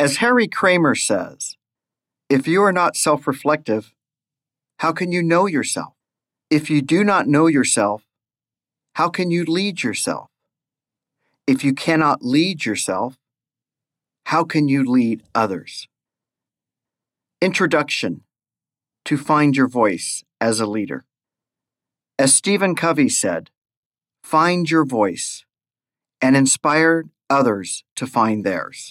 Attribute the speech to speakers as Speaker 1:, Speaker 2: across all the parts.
Speaker 1: As Harry Kramer says, if you are not self-reflective, how can you know yourself? If you do not know yourself, how can you lead yourself? If you cannot lead yourself, how can you lead others? Introduction to Find Your Voice as a Leader. As Stephen Covey said, find your voice and inspire others to find theirs.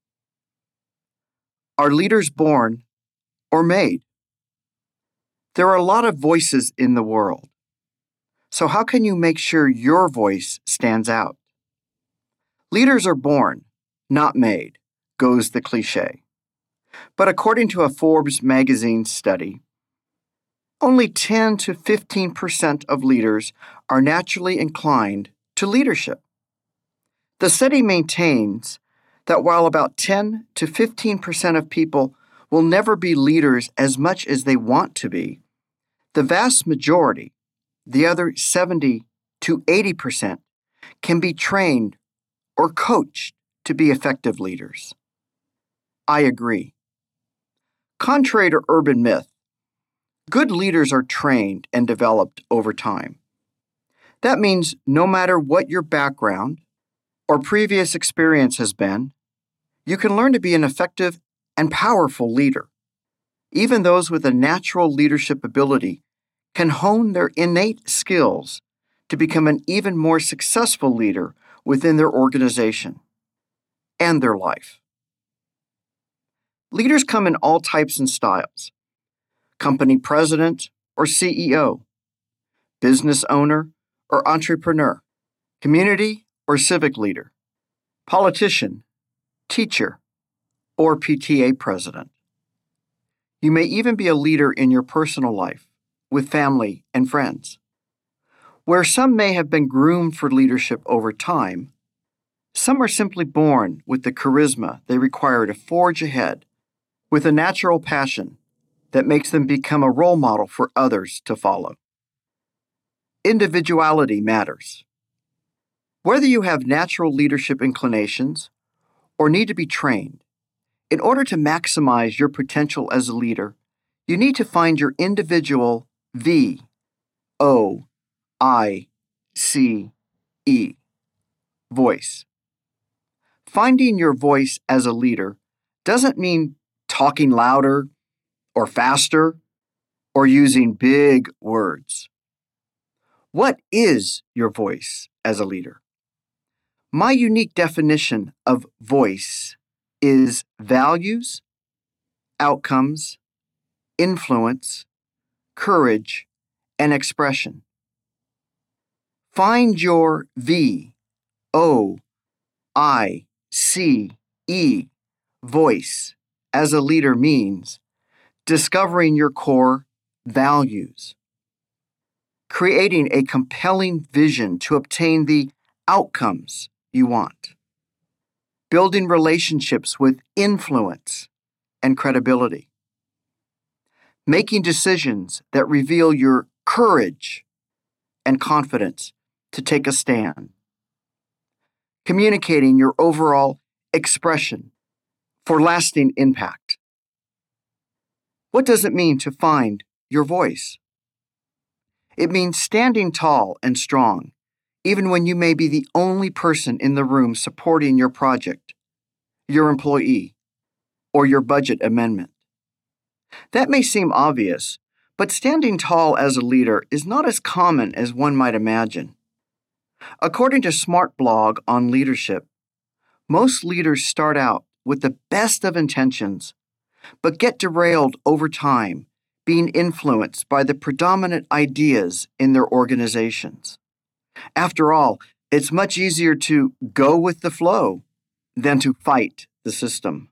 Speaker 1: Are leaders born or made? There are a lot of voices in the world. So how can you make sure your voice stands out? Leaders are born, not made, goes the cliche. But according to a Forbes magazine study, only 10 to 15% of leaders are naturally inclined to leadership. The study maintains that while about 10 to 15% of people will never be leaders as much as they want to be, the vast majority, the other 70 to 80%, can be trained or coached to be effective leaders. I agree. Contrary to urban myth, good leaders are trained and developed over time. That means no matter what your background or previous experience has been, you can learn to be an effective and powerful leader. Even those with a natural leadership ability can hone their innate skills to become an even more successful leader within their organization and their life. Leaders come in all types and styles: company president or CEO, business owner or entrepreneur, community or civic leader, politician, teacher, or PTA president. You may even be a leader in your personal life, with family and friends. Where some may have been groomed for leadership over time, some are simply born with the charisma they require to forge ahead with a natural passion that makes them become a role model for others to follow. Individuality matters. Whether you have natural leadership inclinations or need to be trained, in order to maximize your potential as a leader, you need to find your individual V-O-I-C-E voice. Finding your voice as a leader doesn't mean talking louder or faster or using big words. What is your voice as a leader? My unique definition of voice is values, outcomes, influence, courage, and expression. Find your V-O-I-C-E voice as a leader means discovering your core values, creating a compelling vision to obtain the outcomes you want, building relationships with influence and credibility, making decisions that reveal your courage and confidence to take a stand, communicating your overall expression for lasting impact. What does it mean to find your voice? It means standing tall and strong, even when you may be the only person in the room supporting your project, your employee, or your budget amendment. That may seem obvious, but standing tall as a leader is not as common as one might imagine. According to Smart Blog on leadership, most leaders start out with the best of intentions, but get derailed over time, being influenced by the predominant ideas in their organizations. After all, it's much easier to go with the flow than to fight the system.